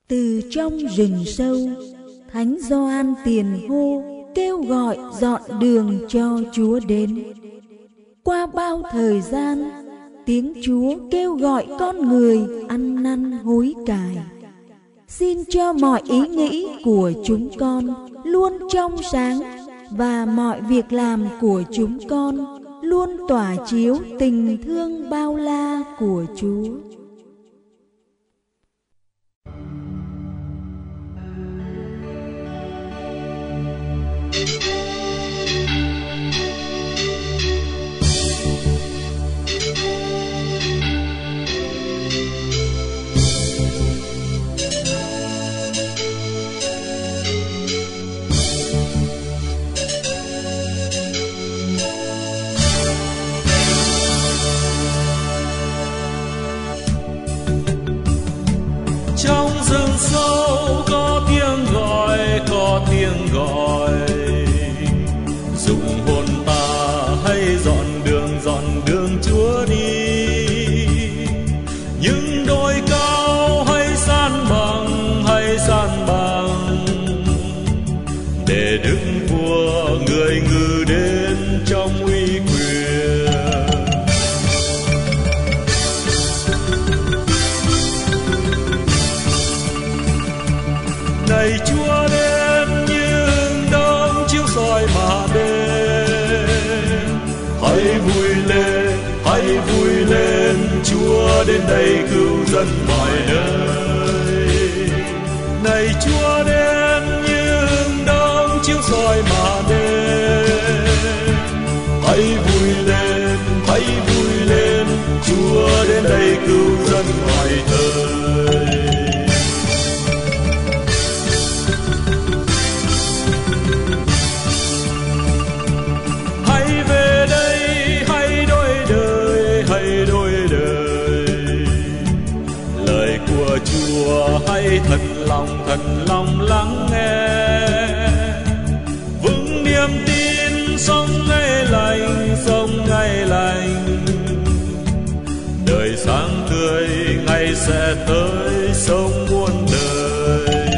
Từ trong rừng sâu, Thánh Gioan tiền hô kêu gọi dọn đường cho Chúa đến. Qua bao thời gian, tiếng Chúa kêu gọi con người ăn năn hối cải. Xin cho mọi ý nghĩ của chúng con luôn trong sáng và mọi việc làm của chúng con luôn tỏa chiếu tình thương bao la của Chúa. Trong rừng sâu có tiếng gọi, dùng hồn ta hãy dọn đường Chúa đi. Những đồi cao hãy san bằng, để Đức Vua người ngự đến trong uy quyền. Này Chúa đến như đấng chiếu soi mà đến, hãy vui lên, Chúa đến đây cứu dân mọi nơi. Này Chúa đến như đấng chiếu soi mà đến, hãy vui lên, Chúa đến đây cứu dân mọi thời. Chúa hãy thật lòng lắng nghe, vững niềm tin sống ngày lành, đời sáng tươi ngày sẽ tới sống muôn đời.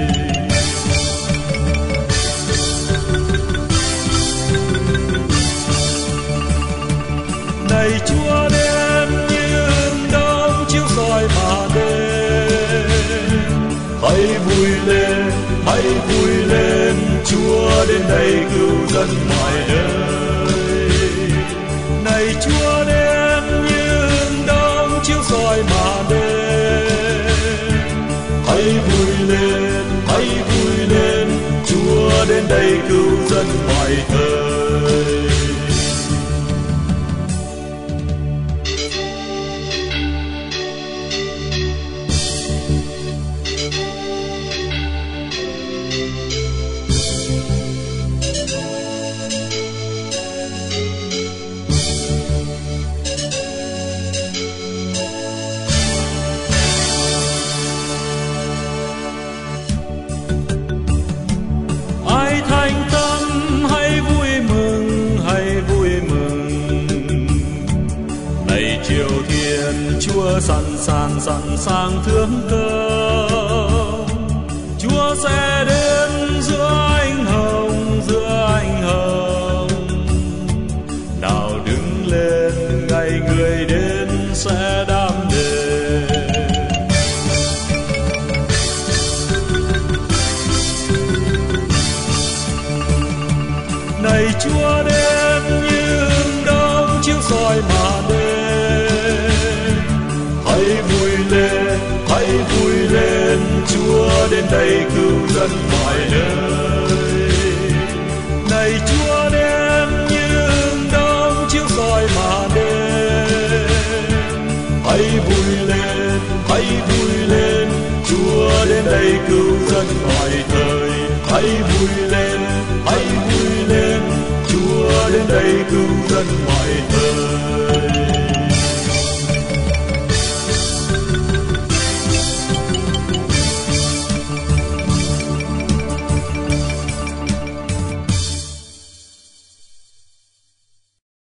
Này Chúa đến như đấng chiếu soi mà đến, hãy vui lên, Chúa đến đây cứu dân mọi nơi. Này Chúa đến như đấng chiếu soi mà đến, hãy vui lên, Chúa đến đây cứu dân mọi thời. Thành tâm hãy vui mừng, này chiều thiên Chúa sẵn sàng thương công. Chúa sẽ đến giữa ánh hồng, nào đứng lên ngày người đến sẽ đam đền. Này Chúa đến như đấng chiếu soi mà đến, hãy vui lên, Chúa đến đây cứu dân mọi nơi.